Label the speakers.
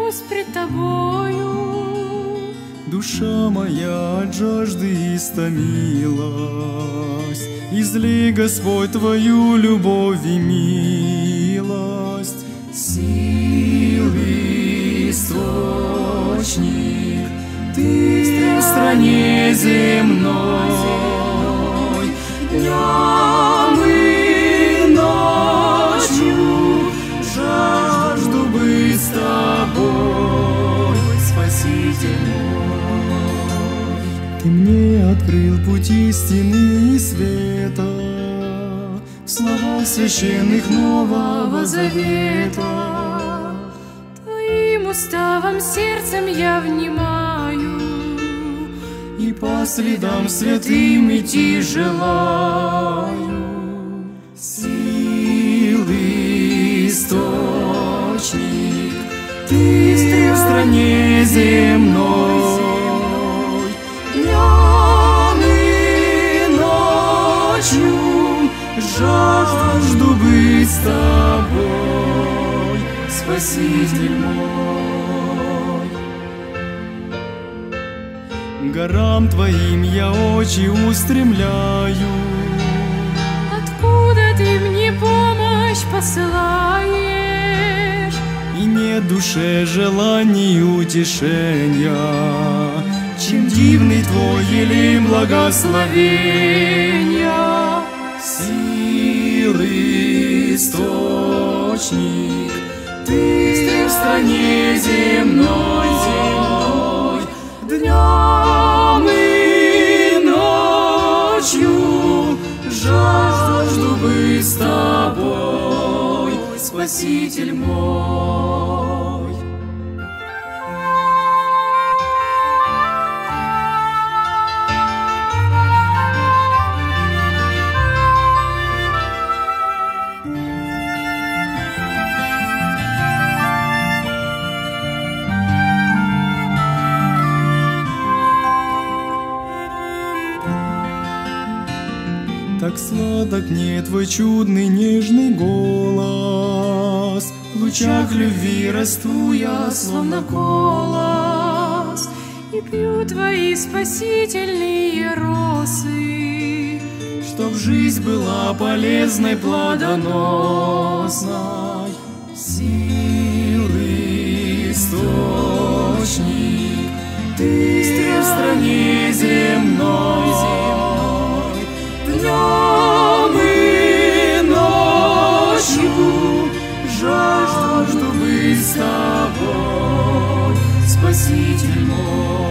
Speaker 1: примирюсь пред Тобою.
Speaker 2: Душа моя от жажды истомилась, излей, Господь, Твою любовь и милость. Силы источник, Ты в стране земной, днем и ночью жажду быть с Тобой, Спаситель мой. Ты мне открыл путь истины и света, в словах священных Нового Завета.
Speaker 1: Твоим уставом сердцем я внимаю,
Speaker 2: и по следам святым идти желаю. Силы источник, Ты в стране земной, днем и ночью жажду быть с Тобой, Спаситель мой. Горам Твоим я очи устремляю.
Speaker 1: Откуда Ты мне помощь посылаешь?
Speaker 2: И нет душе желаний утешения, чем дивный Твой елей благословения. Силы источник, Ты в стране земной, днем и ночью жажду быть с Тобой, Спаситель мой. Так сладок мне Твой чудный нежный голос, в лучах любви расту я, словно колос,
Speaker 1: и пью Твои спасительные росы,
Speaker 2: чтоб жизнь была полезной, плодоносной. Силы источник, Ты в стране земной, днем и ночью жажду быть с Тобой, Спаситель мой.